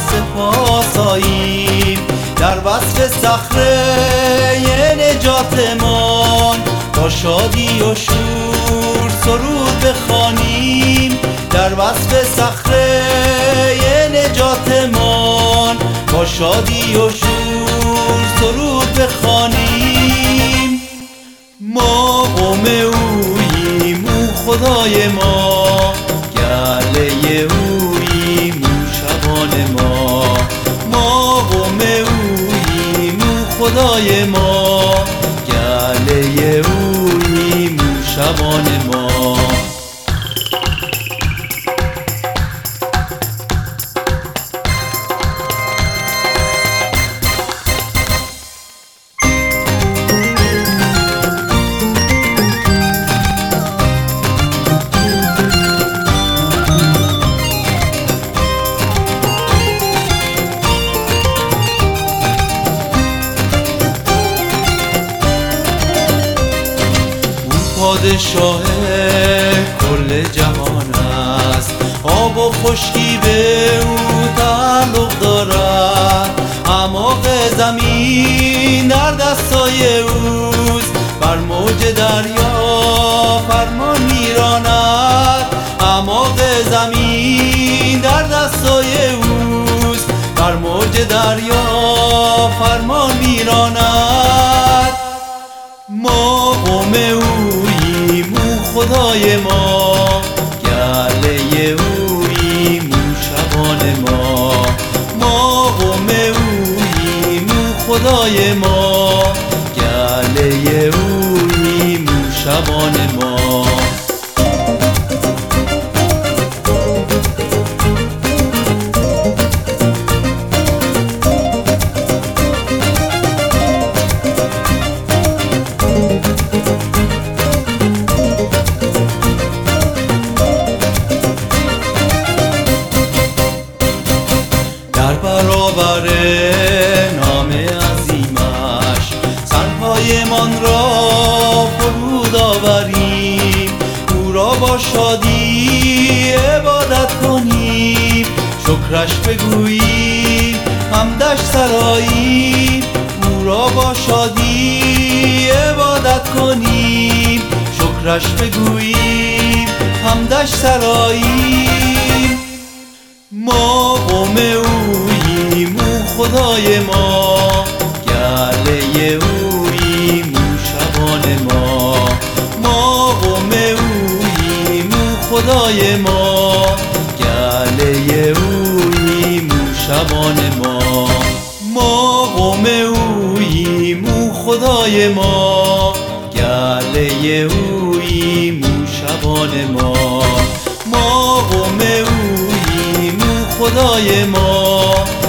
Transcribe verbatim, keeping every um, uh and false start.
سپاساییم. در وصف صخره نجاتمان با شادی و شور سرود بخوانیم. در وصف صخره نجاتمان با شادی و شور سرود بخوانیم. ما قوم اوییم او خدای ما، گله اوییم او شبان ما. ما قوم اوییم او خدای ما، گله اوییم او شبان ما. پادشاه کل جهان است، آب و خشکی به او تعلق دارد. اعماق زمین در دستای اوست، بر موج دریا فرمان میراند. اعماق زمین در دستای اوست، بر موج دریا فرمان میراند. ما قوم اوییم او خدای ما، گله اوییم او شبان ما. ما قوم اوییم او خدای ما، گله اوییم او شبان ما. در برابر نام عظیمش سرهایمان را فرود آوریم. او را با شادی عبادت کنیم، شکرش بگوییم، حمدش سراییم. او را با شادی عبادت کنیم، شکرش بگوییم، حمدش سراییم. ما قوم اوییم او خدای ما، گله اوییم او شبان ما. ما قوم اوییم او خدای ما، گله اوییم او شبان ما. ما قوم اوییم او خدای ما، گله اوییم او شبان ما. ما قوم اوییم خدای ما،